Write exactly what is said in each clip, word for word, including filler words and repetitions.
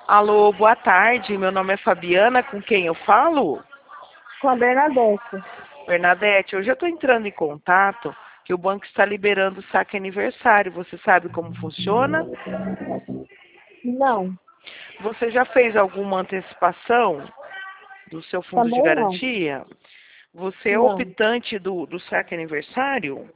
Alô, boa tarde. Meu nome é Fabiana. Com quem eu falo? Com a Bernadette. Bernadette, hoje eu estou entrando em contato que o banco está liberando o saque aniversário. Você sabe como funciona? Não, Você já fez alguma antecipação do seu fundo de também não. garantia? Você é Não. optante do, do saque aniversário?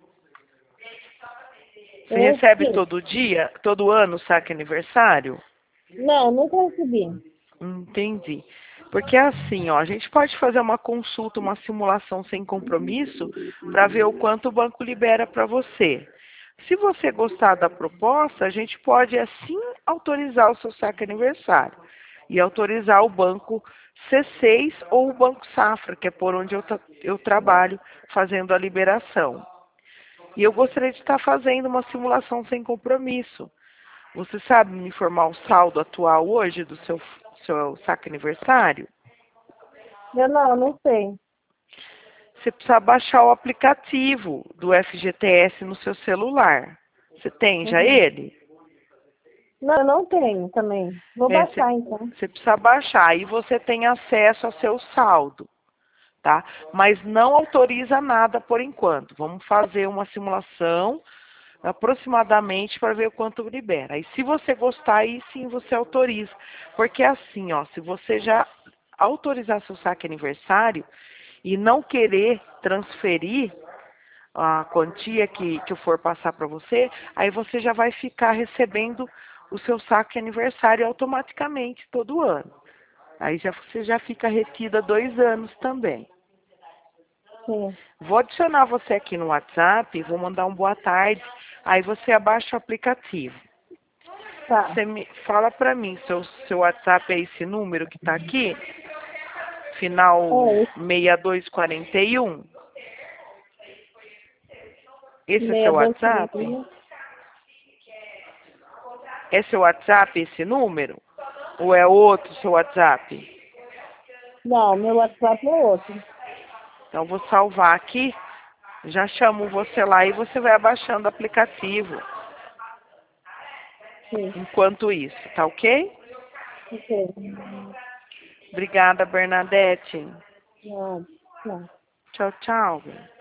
Você Eu recebe sim. todo dia, todo ano o saque aniversário? Não, nunca recebi. Entendi. Porque assim, ó, a gente pode fazer uma consulta, uma simulação sem compromisso para ver o quanto o banco libera para você. Se você gostar da proposta, a gente pode assim autorizar o seu saque aniversário e autorizar o banco C seis ou o Banco Safra, que é por onde eu, tra eu trabalho fazendo a liberação. E eu gostaria de estar fazendo uma simulação sem compromisso. Você sabe me informar o saldo atual hoje do seu, seu saque aniversário? Eu não, não sei. Você precisa baixar o aplicativo do F G T S no seu celular. Você tem já Uhum. ele? Não, eu não tenho também. Vou É, você, baixar então. você precisa baixar. Aí você tem acesso ao seu saldo, tá? Mas não autoriza nada por enquanto. Vamos fazer uma simulação aproximadamente para ver o quanto libera. E se você gostar, aí sim você autoriza. Porque assim, ó, se você já autorizar seu saque aniversário e não querer transferir a quantia que, que eu for passar para você, aí você já vai ficar recebendo o seu saque aniversário automaticamente todo ano. Aí já, você já fica retida dois anos também. Sim. Vou adicionar você aqui no WhatsApp, vou mandar um boa tarde, aí você abaixa o aplicativo. Tá. Você me fala para mim, seu, seu WhatsApp é esse número que está aqui, final É, seis dois quatro um. Esse é meia seu dois WhatsApp? quarenta. É seu WhatsApp esse número? Ou é outro seu WhatsApp? Não, meu WhatsApp é outro. Então vou salvar aqui, já chamo você lá e você vai abaixando o aplicativo Sim. enquanto isso, tá ok? Ok. Obrigada, Bernadette. Não, não. Tchau, tchau.